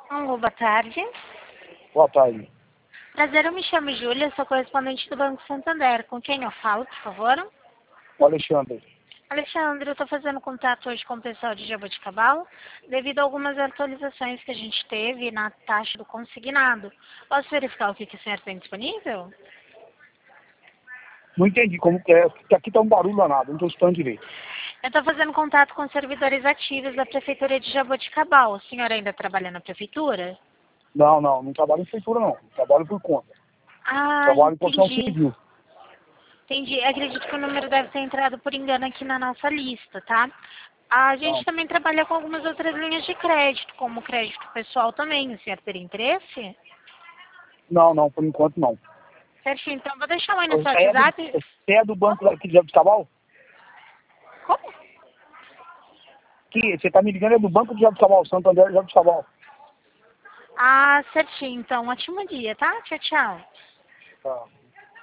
Alô, boa tarde. Boa tarde. Prazer, eu me chamo Júlia, sou correspondente do Banco Santander. Com quem eu falo, por favor? O Alexandre. Alexandre, eu estou fazendo contato hoje com o pessoal de Jaboticabal devido a algumas atualizações que a gente teve na taxa do consignado. Posso verificar o que o senhor tem disponível? Não entendi como que é, porque aqui tá um barulho danado, não estou escutando direito. Eu estou fazendo contato com servidores ativos da Prefeitura de Jaboticabal. O senhor ainda trabalha na Prefeitura? Não trabalho em prefeitura não, trabalho por conta. Ah, Trabalho em construção entendi. civil. Entendi. Acredito que o número deve ter entrado por engano aqui na nossa lista, tá? A gente Não, também trabalha com algumas outras linhas de crédito, como crédito pessoal também. O senhor teria interesse? não, por enquanto não. Certinho. Então, vou deixar um aí no seu Você WhatsApp. é do banco aqui de Jabuticabal? Como? Que você tá me ligando é do banco de Jabuticabal, Santander de Jabuticabal. Ah, certinho. Então, ótimo dia, tá? Tchau, tchau. Tá.